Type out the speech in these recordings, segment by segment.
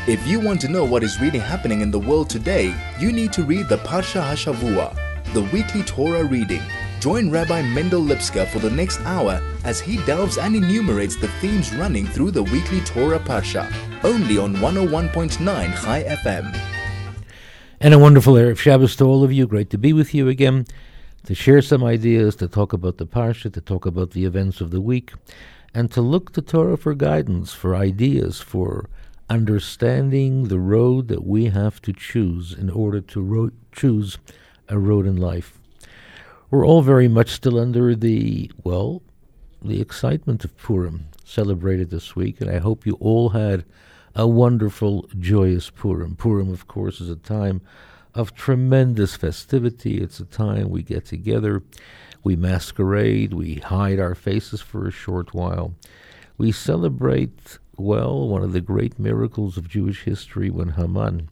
If you want to know what is really happening in the world today, you need to read the Parsha HaShavua, the weekly Torah reading. Join Rabbi Mendel Lipska for the next hour as he delves and enumerates the themes running through the weekly Torah Parsha, only on 101.9 Chai FM. And a wonderful Erev Shabbos to all of you. Great to be with you again, to share some ideas, to talk about the Parsha, to talk about the events of the week, and to look to Torah for guidance, for ideas, for understanding the road that we have to choose in order to choose a road in life. We're all very much still under the excitement of Purim, celebrated this week, and I hope you all had a wonderful, joyous Purim. Purim, of course, is a time of tremendous festivity. It's a time we get together, we masquerade, we hide our faces for a short while. We celebrate, one of the great miracles of Jewish history when Haman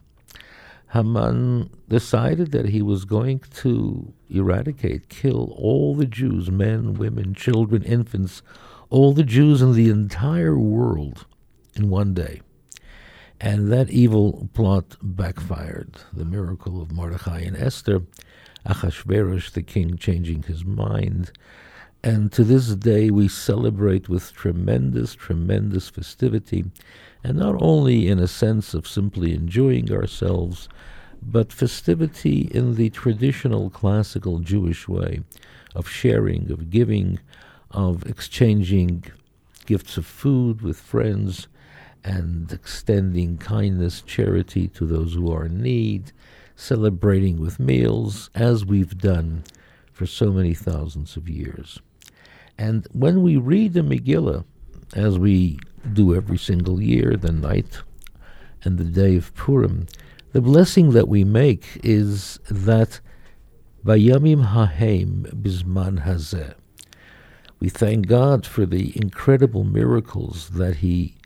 decided that he was going to kill all the Jews, men, women, children, infants, all the Jews in the entire world in one day. And that evil plot backfired. The miracle of Mordechai and Esther, Achashverosh, the king, changing his mind. And to this day we celebrate with tremendous, tremendous festivity, and not only in a sense of simply enjoying ourselves, but festivity in the traditional classical Jewish way of sharing, of giving, of exchanging gifts of food with friends, and extending kindness, charity to those who are in need, celebrating with meals, as we've done for so many thousands of years. And when we read the Megillah, as we do every single year, the night and the day of Purim, the blessing that we make is that Bayamim Hahem Bizman Hazeh. We thank God for the incredible miracles that He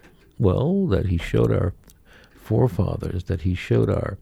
showed our forefathers, that He showed our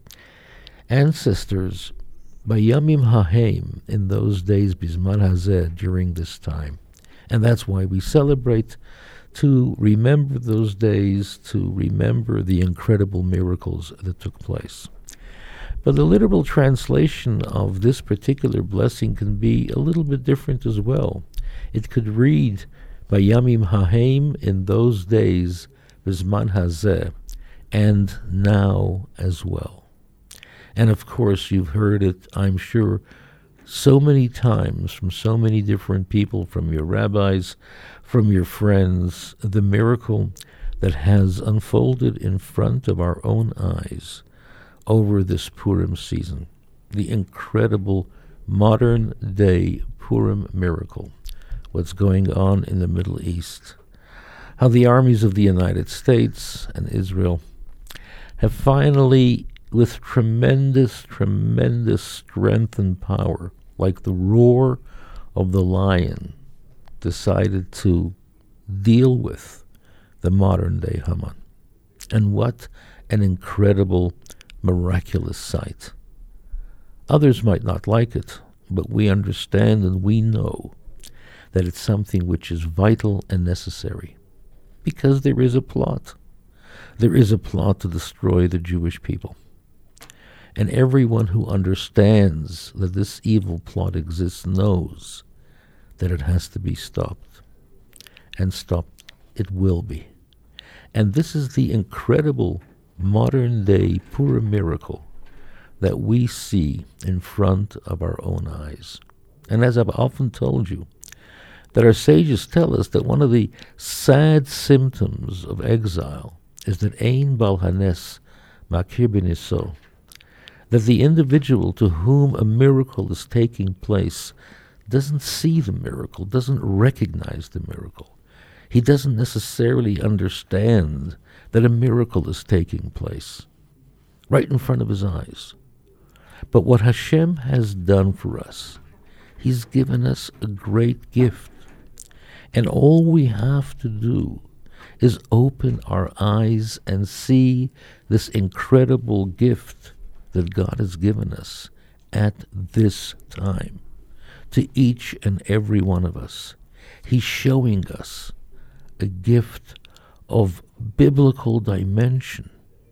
ancestors, Bayamim Hahem, in those days, Bizman Hazeh, during this time. And that's why we celebrate, to remember those days, to remember the incredible miracles that took place. But the literal translation of this particular blessing can be a little bit different as well. It could read, Bayamim Hahem, in those days, Bizman Hazeh, and now as well. And of course, you've heard it, I'm sure, so many times from so many different people, from your rabbis, from your friends, the miracle that has unfolded in front of our own eyes over this Purim season. The incredible modern-day Purim miracle, what's going on in the Middle East. How the armies of the United States and Israel have finally, with tremendous, tremendous strength and power, like the roar of the lion, decided to deal with the modern-day Haman. And what an incredible, miraculous sight. Others might not like it, but we understand and we know that it's something which is vital and necessary, because there is a plot. There is a plot to destroy the Jewish people. And everyone who understands that this evil plot exists knows that it has to be stopped. And stopped it will be. And this is the incredible modern-day Purim miracle that we see in front of our own eyes. And as I've often told you, that our sages tell us that one of the sad symptoms of exile is that Ein Bal Hanes Makir B'Niso, that the individual to whom a miracle is taking place doesn't see the miracle, doesn't recognize the miracle. He doesn't necessarily understand that a miracle is taking place right in front of his eyes. But what Hashem has done for us, He's given us a great gift. And all we have to do is open our eyes and see this incredible gift that God has given us at this time to each and every one of us. He's showing us a gift of biblical dimension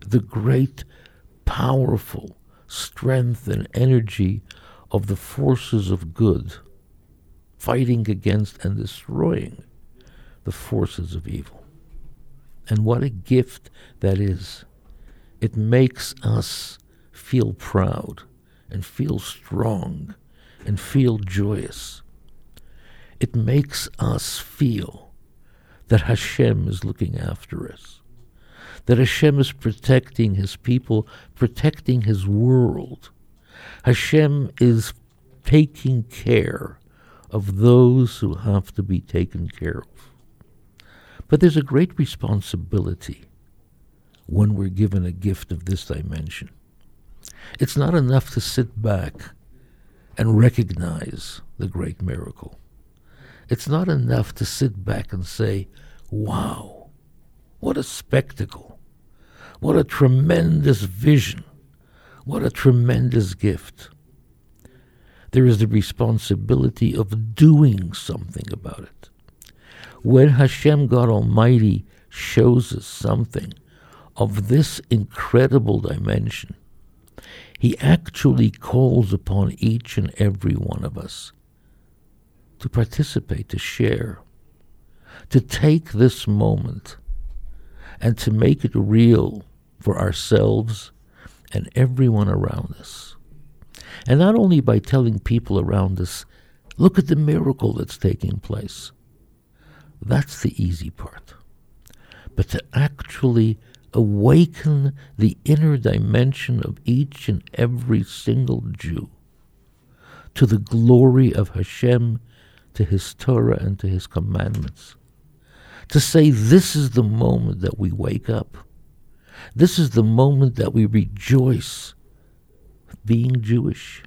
the great, powerful strength and energy of the forces of good, fighting against and destroying the forces of evil. And what a gift that is. It makes us feel proud and feel strong and feel joyous. It makes us feel that Hashem is looking after us, that Hashem is protecting His people, protecting His world. Hashem is taking care of those who have to be taken care of. But there's a great responsibility when we're given a gift of this dimension. It's not enough to sit back and recognize the great miracle. It's not enough to sit back and say, wow, what a spectacle, what a tremendous vision, what a tremendous gift. There is the responsibility of doing something about it. When Hashem God Almighty shows us something of this incredible dimension, He actually calls upon each and every one of us to participate, to share, to take this moment and to make it real for ourselves and everyone around us. And not only by telling people around us, look at the miracle that's taking place. That's the easy part. But to actually awaken the inner dimension of each and every single Jew to the glory of Hashem, to His Torah, and to His commandments. To say, this is the moment that we wake up. This is the moment that we rejoice with being Jewish.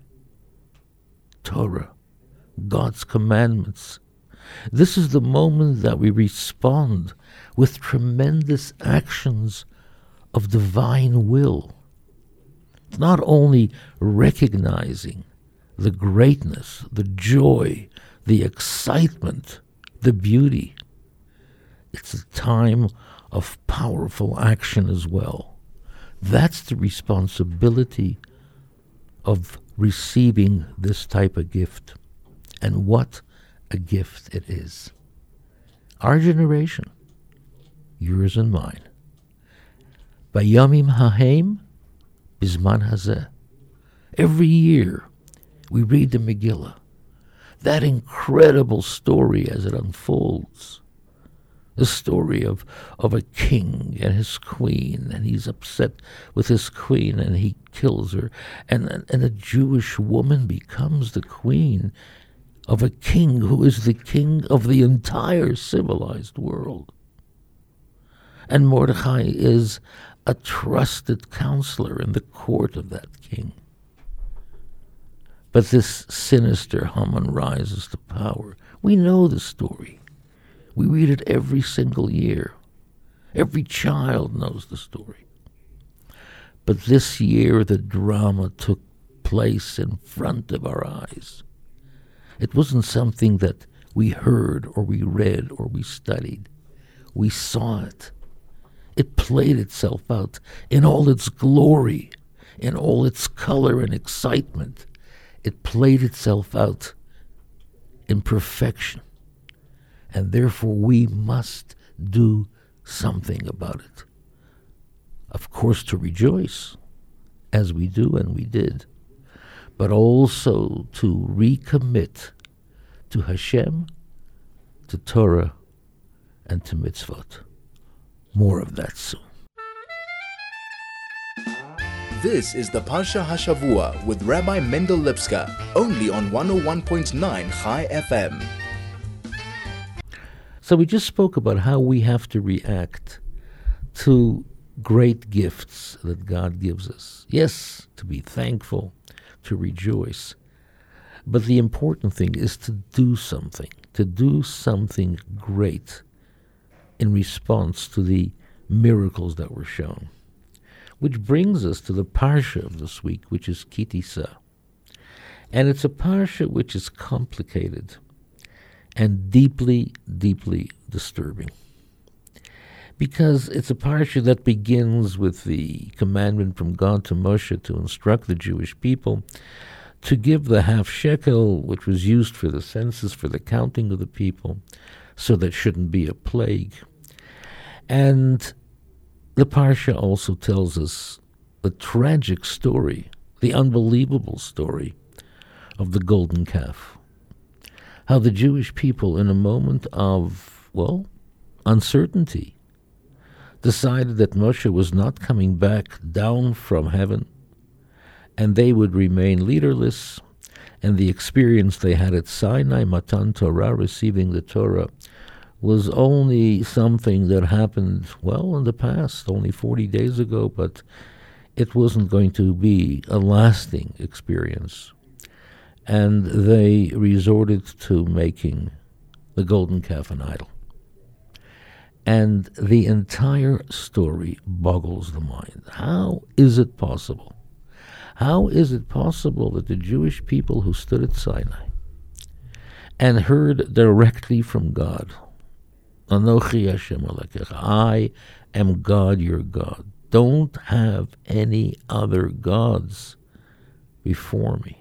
Torah, God's commandments. This is the moment that we respond with tremendous actions of divine will. Not only recognizing the greatness, the joy, the excitement, the beauty. It's a time of powerful action as well. That's the responsibility of receiving this type of gift. And what a gift it is. Our generation, yours and mine. Bayamim hahem, bizman hazeh. Every year we read the Megillah. That incredible story as it unfolds. The story of a king and his queen, and he's upset with his queen and he kills her. And a Jewish woman becomes the queen of a king who is the king of the entire civilized world. And Mordechai is a trusted counselor in the court of that king. But this sinister Haman rises to power. We know the story. We read it every single year. Every child knows the story. But this year the drama took place in front of our eyes. It wasn't something that we heard or we read or we studied. We saw it. It played itself out in all its glory, in all its color and excitement. It played itself out in perfection. And therefore we must do something about it. Of course, to rejoice, as we do and we did, but also to recommit to Hashem, to Torah, and to mitzvot. More of that soon. This is the Parsha Hashavua with Rabbi Mendel Lipska, only on 101.9 Chai FM. So we just spoke about how we have to react to great gifts that God gives us. Yes, to be thankful, to rejoice. But the important thing is to do something great in response to the miracles that were shown. Which brings us to the Parsha of this week, which is Ki Tisa. And it's a Parsha which is complicated and deeply, deeply disturbing. because it's a parsha that begins with the commandment from God to Moshe to instruct the Jewish people to give the half shekel, which was used for the census, for the counting of the people, so that shouldn't be a plague. And the parsha also tells us the tragic story, the unbelievable story of the golden calf. How the Jewish people, in a moment of, uncertainty, decided that Moshe was not coming back down from heaven, and they would remain leaderless, and the experience they had at Sinai, Matan Torah, receiving the Torah, was only something that happened, in the past, only 40 days ago, but it wasn't going to be a lasting experience. And they resorted to making the golden calf an idol. And the entire story boggles the mind. How is it possible? How is it possible that the Jewish people who stood at Sinai and heard directly from God, Anochi Hashem Elokecha, I am God your God, don't have any other gods before me?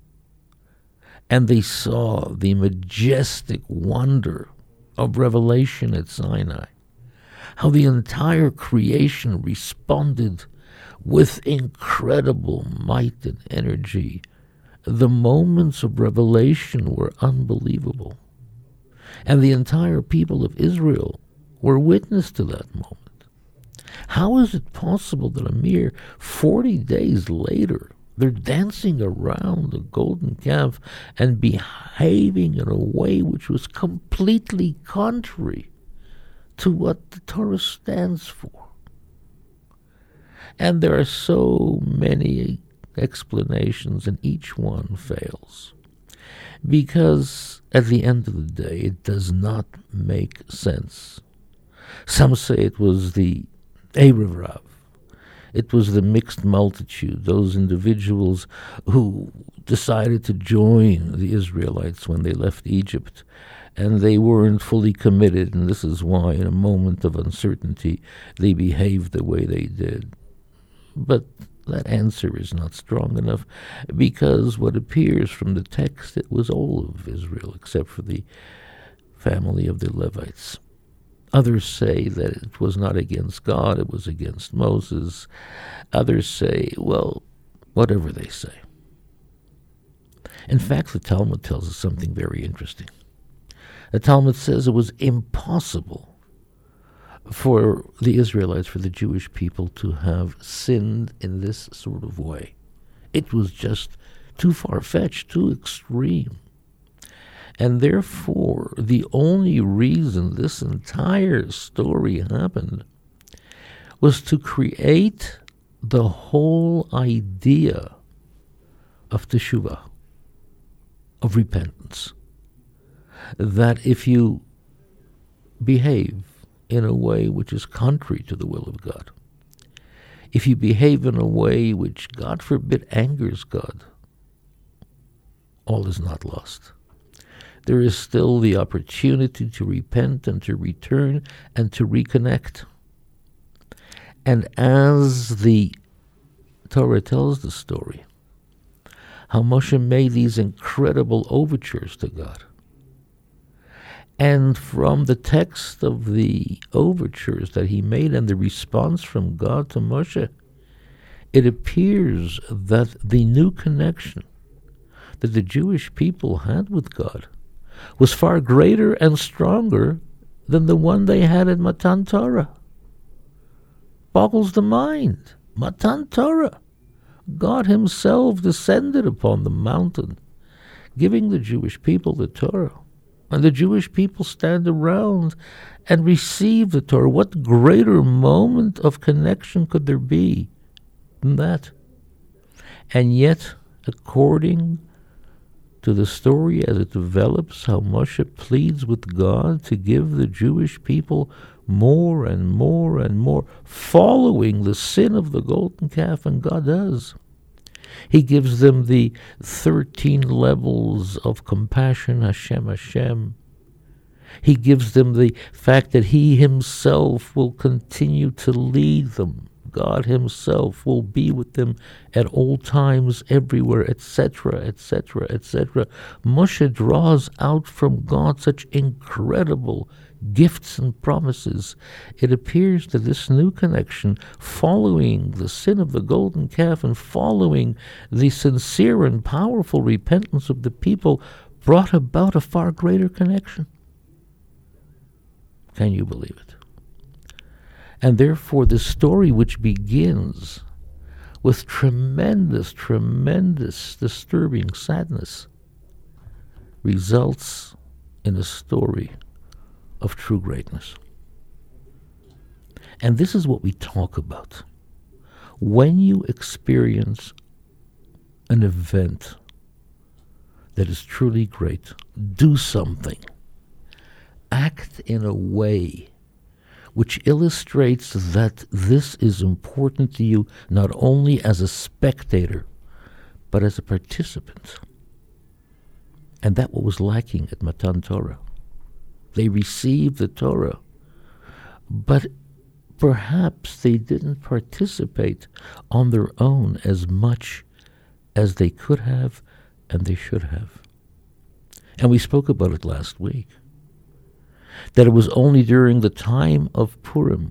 And they saw the majestic wonder of revelation at Sinai, how the entire creation responded with incredible might and energy. The moments of revelation were unbelievable. And the entire people of Israel were witness to that moment. How is it possible that a mere 40 days later, they're dancing around the golden calf and behaving in a way which was completely contrary to what the Torah stands for? And there are so many explanations, and each one fails. Because at the end of the day, it does not make sense. Some say it was the Erev Rav. It was the mixed multitude, those individuals who decided to join the Israelites when they left Egypt, and they weren't fully committed, and this is why, in a moment of uncertainty, they behaved the way they did. But that answer is not strong enough, because what appears from the text, it was all of Israel, except for the family of the Levites. Others say that it was not against God, it was against Moses. Others say, whatever they say. In fact, the Talmud tells us something very interesting. The Talmud says it was impossible for the Israelites, for the Jewish people, to have sinned in this sort of way. It was just too far-fetched, too extreme. And therefore, the only reason this entire story happened was to create the whole idea of teshuvah, of repentance. That if you behave in a way which is contrary to the will of God, if you behave in a way which, God forbid, angers God, all is not lost. There is still the opportunity to repent and to return and to reconnect. And as the Torah tells the story, how Moshe made these incredible overtures to God. And from the text of the overtures that he made and the response from God to Moshe, it appears that the new connection that the Jewish people had with God was far greater and stronger than the one they had at Matan Torah. Boggles the mind. Matan Torah. God himself descended upon the mountain, giving the Jewish people the Torah. And the Jewish people stand around and receive the Torah. What greater moment of connection could there be than that? And yet, according to the story as it develops, how Moshe pleads with God to give the Jewish people more and more and more, following the sin of the golden calf, and God does. He gives them the 13 levels of compassion, Hashem, Hashem. He gives them the fact that He Himself will continue to lead them. God Himself will be with them at all times, everywhere, etc., etc., etc. Moshe draws out from God such incredible gifts and promises. It appears that this new connection, following the sin of the golden calf and following the sincere and powerful repentance of the people, brought about a far greater connection. Can you believe it? And therefore, the story, which begins with tremendous, tremendous, disturbing sadness, results in a story of true greatness. And this is what we talk about. When you experience an event that is truly great, do something. Act in a way which illustrates that this is important to you, not only as a spectator, but as a participant. And that what was lacking at Matan Torah. They received the Torah, but perhaps they didn't participate on their own as much as they could have and they should have. And we spoke about it last week, that it was only during the time of Purim,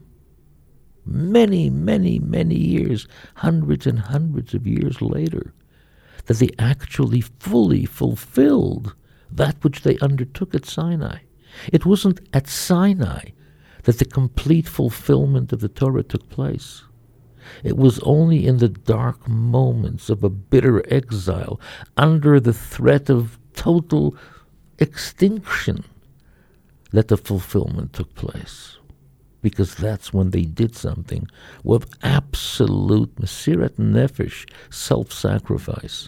many, many, many years, hundreds and hundreds of years later, that they actually fully fulfilled that which they undertook at Sinai. It wasn't at Sinai that the complete fulfillment of the Torah took place. It was only in the dark moments of a bitter exile, under the threat of total extinction, that the fulfillment took place. Because that's when they did something with absolute Mesirat Nefesh, self-sacrifice.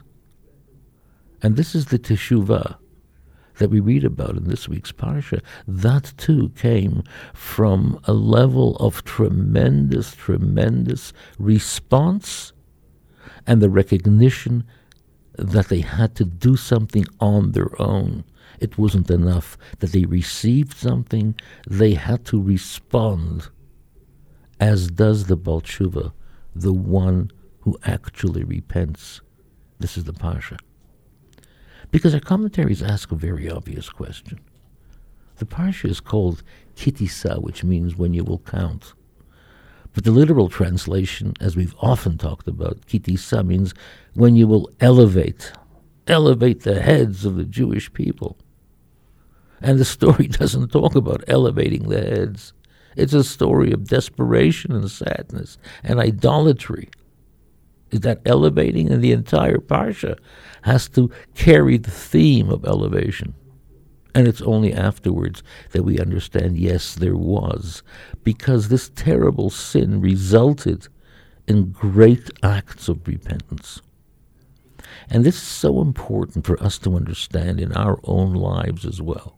And this is the Teshuvah that we read about in this week's Parsha. That too came from a level of tremendous, tremendous response and the recognition that they had to do something on their own. It wasn't enough that they received something. They had to respond, as does the Baal Tshuva, the one who actually repents. This is the Parsha. Because our commentaries ask a very obvious question. The Parsha is called Kitisa, which means when you will count. But the literal translation, as we've often talked about, Kitisa means when you will elevate the heads of the Jewish people. And the story doesn't talk about elevating the heads. It's a story of desperation and sadness and idolatry. Is that elevating? And the entire Parsha has to carry the theme of elevation. And it's only afterwards that we understand, yes, there was, because this terrible sin resulted in great acts of repentance. And this is so important for us to understand in our own lives as well.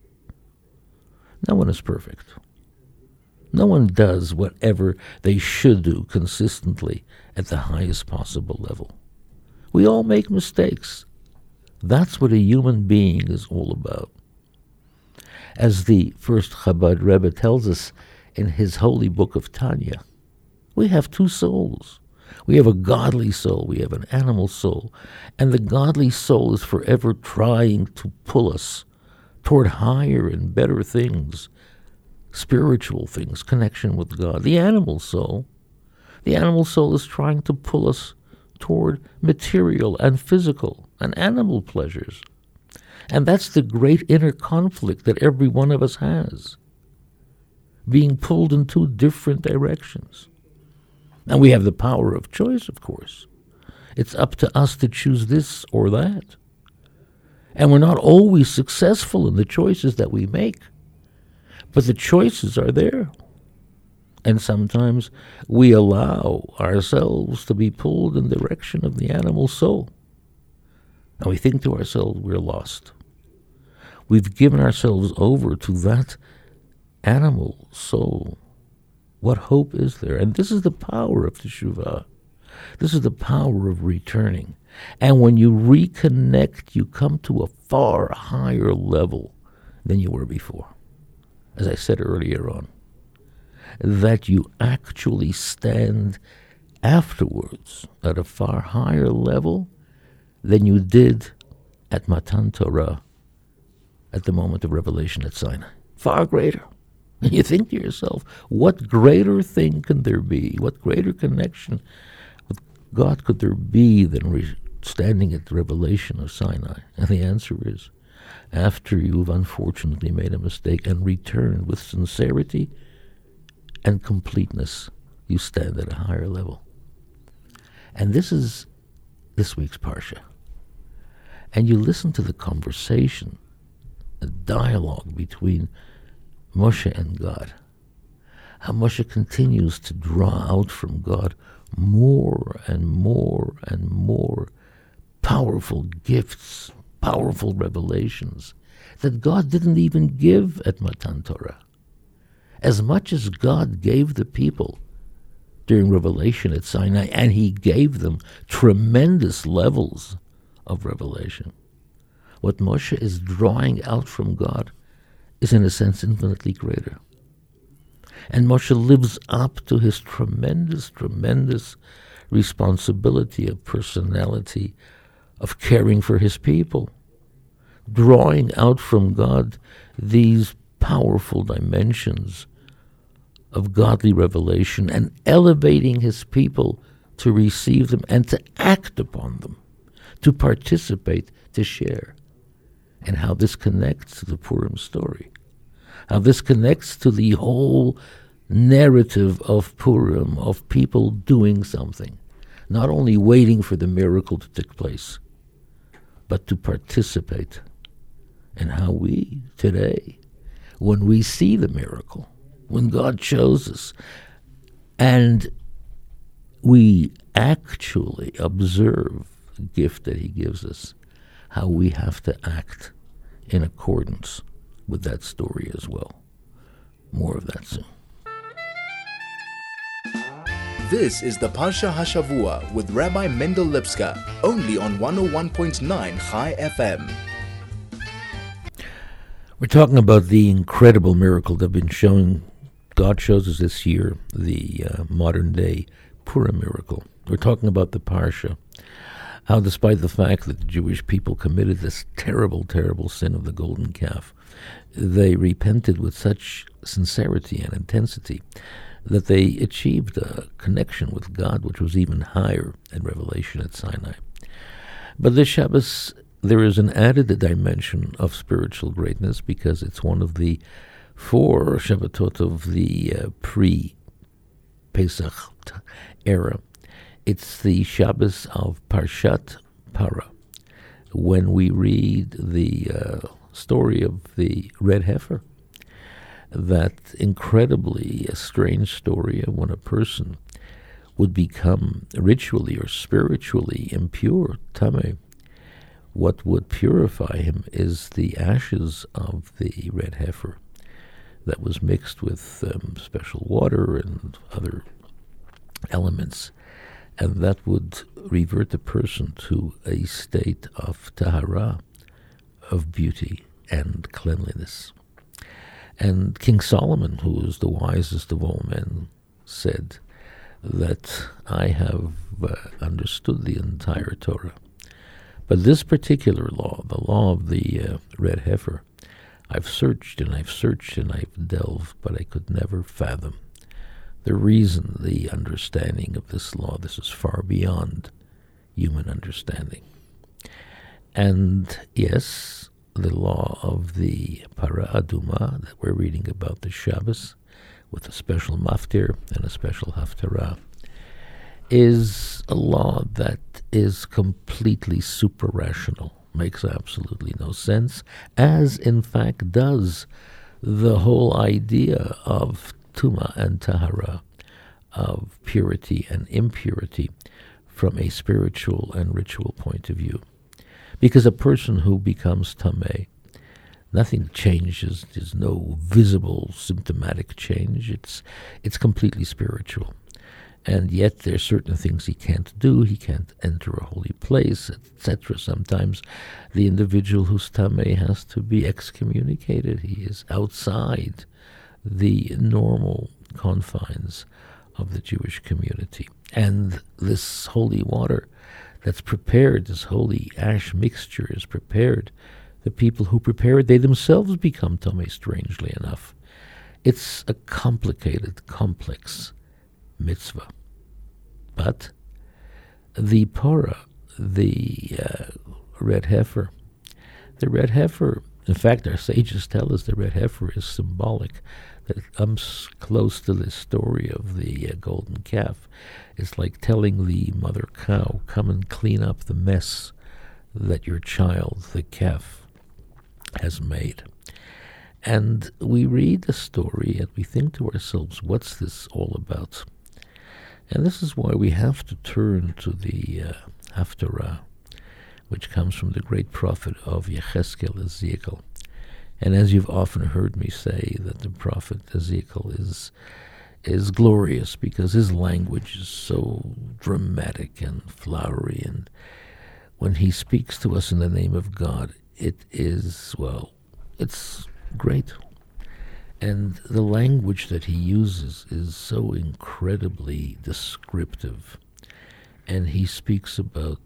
No one is perfect. No one does whatever they should do consistently at the highest possible level. We all make mistakes. That's what a human being is all about. As the first Chabad Rebbe tells us in his holy book of Tanya, we have two souls. We have a godly soul, we have an animal soul, and the godly soul is forever trying to pull us toward higher and better things, spiritual things, connection with God. The animal soul is trying to pull us toward material and physical and animal pleasures. And that's the great inner conflict that every one of us has, being pulled in two different directions. And we have the power of choice, of course. It's up to us to choose this or that. And we're not always successful in the choices that we make. But the choices are there. And sometimes we allow ourselves to be pulled in the direction of the animal soul. And we think to ourselves, we're lost. We've given ourselves over to that animal soul. What hope is there? And this is the power of Teshuvah. This is the power of returning. And when you reconnect, you come to a far higher level than you were before. as I said earlier on, that you actually stand afterwards at a far higher level than you did at Matan Torah, at the moment of revelation at Sinai. Far greater. And you think to yourself, what greater thing can there be? What greater connection with God could there be than standing at the revelation of Sinai? And the answer is, after you've unfortunately made a mistake and returned with sincerity and completeness, you stand at a higher level. And this is this week's Parsha. And you listen to the conversation, the dialogue between Moshe and God. How Moshe continues to draw out from God more and more and more powerful gifts, powerful revelations that God didn't even give at Matan Torah. As much as God gave the people during revelation at Sinai, and he gave them tremendous levels of revelation, what Moshe is drawing out from God is in a sense infinitely greater. And Moshe lives up to his tremendous, tremendous responsibility of personality, of caring for his people, drawing out from God these powerful dimensions of godly revelation and elevating his people to receive them and to act upon them, to participate, to share. And how this connects to the Purim story, how this connects to the whole narrative of Purim, of people doing something, not only waiting for the miracle to take place, but to participate. And how we, today, when we see the miracle, when God shows us, and we actually observe the gift that he gives us, how we have to act in accordance with that story as well. More of that soon. This is the Parsha Hashavua with Rabbi Mendel Lipska, only on 101.9 Chai FM. We're talking about the incredible miracle that been showing. God shows us this year the modern day Purim miracle. We're talking about the Parsha. How despite the fact that the Jewish people committed this terrible, terrible sin of the golden calf, they repented with such sincerity and intensity that they achieved a connection with God which was even higher in revelation at Sinai. But this Shabbos, there is an added dimension of spiritual greatness because it's one of the 4 Shabbatot of the pre-Pesach era. It's the Shabbos of Parshat Para, when we read the story of the red heifer, that incredibly strange story of when a person would become ritually or spiritually impure, tameh. What would purify him is the ashes of the red heifer that was mixed with special water and other elements, and that would revert the person to a state of tahara, of beauty and cleanliness. And King Solomon, who was the wisest of all men, said that I have understood the entire Torah. But this particular law, the law of the red heifer, I've searched and I've searched and I've delved, but I could never fathom the reason, the understanding of this law. This is far beyond human understanding. And yes, the law of the Para Aduma that we're reading about the Shabbos, with a special maftir and a special haftarah, is a law that is completely super-rational, makes absolutely no sense, as in fact does the whole idea of Tuma and Tahara, of purity and impurity from a spiritual and ritual point of view. Because a person who becomes Tameh, nothing changes, there's no visible symptomatic change, it's completely spiritual. And yet there are certain things he can't do. He can't enter a holy place, etc. Sometimes the individual who's tameh has to be excommunicated. He is outside the normal confines of the Jewish community. And this holy water that's prepared, this holy ash mixture is prepared. The people who prepare it, they themselves become tameh, strangely enough. It's a complicated, complex mitzvah. But the parah, the red heifer, in fact, our sages tell us the red heifer is symbolic, that it comes close to the story of the golden calf. It's like telling the mother cow, come and clean up the mess that your child, the calf, has made. And we read the story and we think to ourselves, what's this all about? And this is why we have to turn to the Haftarah, which comes from the great prophet of Yechezkel, Ezekiel. And as you've often heard me say, that the prophet Ezekiel is glorious because his language is so dramatic and flowery, and when he speaks to us in the name of God, it is, well, it's great. And the language that he uses is so incredibly descriptive. And he speaks about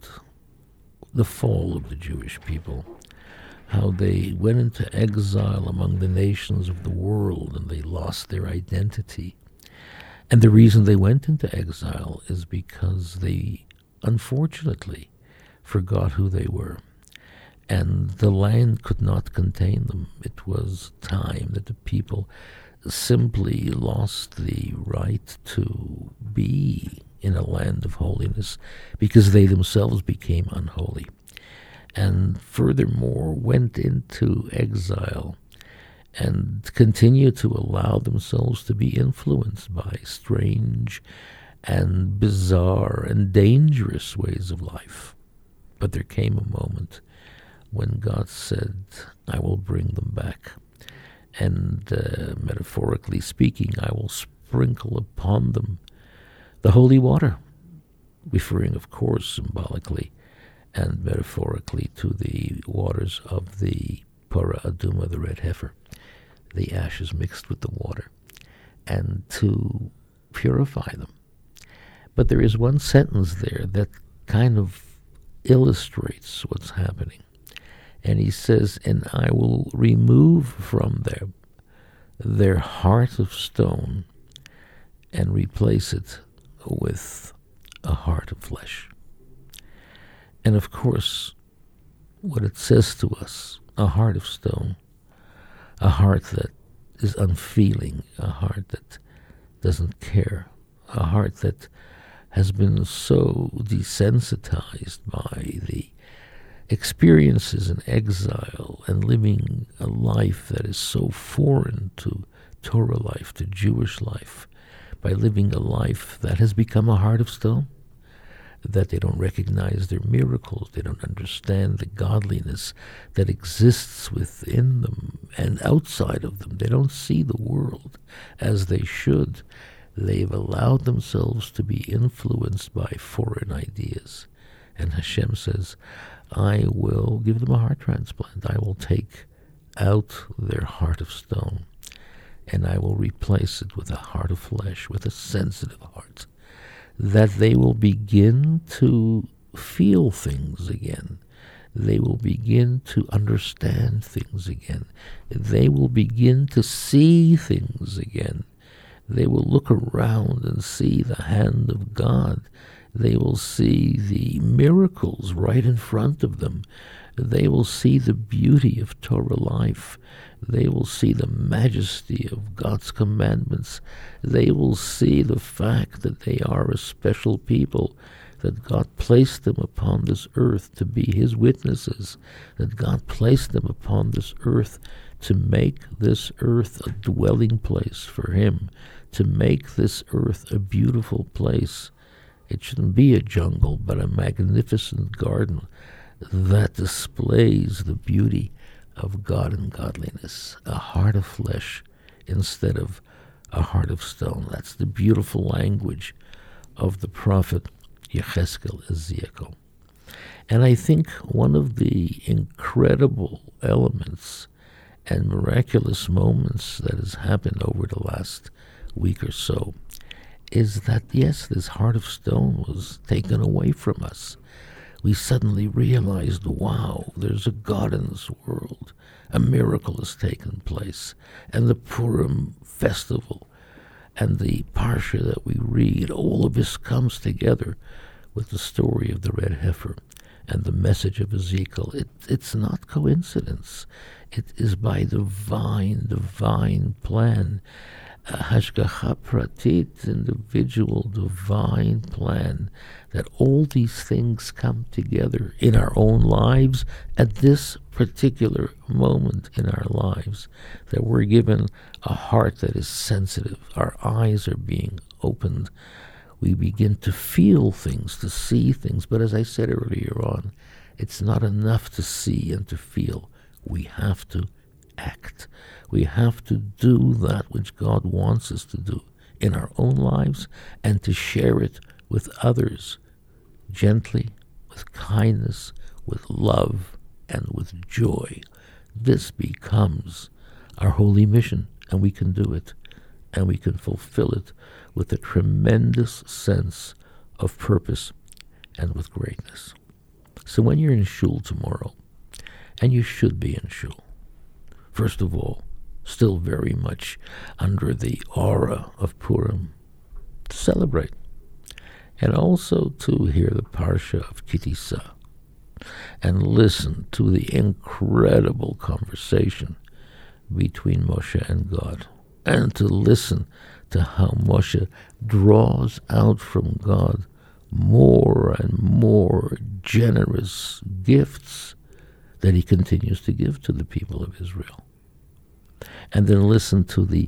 the fall of the Jewish people, how they went into exile among the nations of the world and they lost their identity. And the reason they went into exile is because they, unfortunately, forgot who they were. And the land could not contain them. It was time that the people simply lost the right to be in a land of holiness because they themselves became unholy. And furthermore, went into exile and continued to allow themselves to be influenced by strange and bizarre and dangerous ways of life. But there came a moment when God said, I will bring them back. And metaphorically speaking, I will sprinkle upon them the holy water, referring, of course, symbolically and metaphorically to the waters of the Parah Aduma, the red heifer, the ashes mixed with the water, and to purify them. But there is one sentence there that kind of illustrates what's happening. And he says, and I will remove from them their heart of stone and replace it with a heart of flesh. And of course, what it says to us, a heart of stone, a heart that is unfeeling, a heart that doesn't care, a heart that has been so desensitized by the experiences in exile and living a life that is so foreign to Torah life, to Jewish life, by living a life that has become a heart of stone, that they don't recognize their miracles, they don't understand the godliness that exists within them and outside of them. They don't see the world as they should. They've allowed themselves to be influenced by foreign ideas. And Hashem says, I will give them a heart transplant. I will take out their heart of stone, and I will replace it with a heart of flesh, with a sensitive heart, that they will begin to feel things again. They will begin to understand things again. They will begin to see things again. They will look around and see the hand of God. They will see the miracles right in front of them. They will see the beauty of Torah life. They will see the majesty of God's commandments. They will see the fact that they are a special people, that God placed them upon this earth to be His witnesses, that God placed them upon this earth to make this earth a dwelling place for Him, to make this earth a beautiful place. It shouldn't be a jungle, but a magnificent garden that displays the beauty of God and godliness, a heart of flesh instead of a heart of stone. That's the beautiful language of the prophet Yechezkel, Ezekiel. And I think one of the incredible elements and miraculous moments that has happened over the last week or so is that, yes, this heart of stone was taken away from us. We suddenly realized, wow, there's a God in this world. A miracle has taken place. And the Purim festival and the Parsha that we read, all of this comes together with the story of the red heifer and the message of Ezekiel. It's not coincidence. It is by divine plan. Hashgacha pratit, individual divine plan, that all these things come together in our own lives at this particular moment in our lives, that we're given a heart that is sensitive, our eyes are being opened, we begin to feel things, to see things. But as I said earlier on, it's not enough to see and to feel. We have to act. We have to do that which God wants us to do in our own lives and to share it with others gently, with kindness, with love, and with joy. This becomes our holy mission, and we can do it, and we can fulfill it with a tremendous sense of purpose and with greatness. So when you're in shul tomorrow, and you should be in shul, first of all, still very much under the aura of Purim, to celebrate, and also to hear the Parsha of Kitisa, and listen to the incredible conversation between Moshe and God, and to listen to how Moshe draws out from God more and more generous gifts that he continues to give to the people of Israel. And then listen to the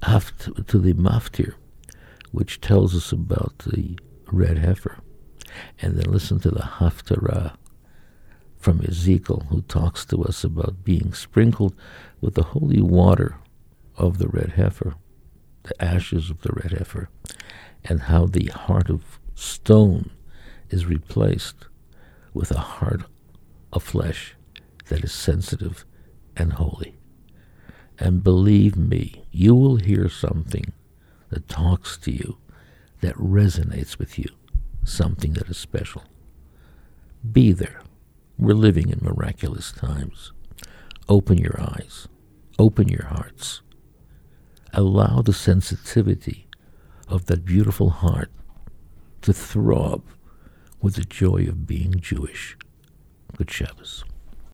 Maftir, which tells us about the red heifer. And then listen to the Haftarah from Ezekiel, who talks to us about being sprinkled with the holy water of the red heifer, the ashes of the red heifer, and how the heart of stone is replaced with a heart of flesh that is sensitive and holy. And believe me, you will hear something that talks to you, that resonates with you, something that is special. Be there. We're living in miraculous times. Open your eyes. Open your hearts. Allow the sensitivity of that beautiful heart to throb with the joy of being Jewish. Good Shabbos.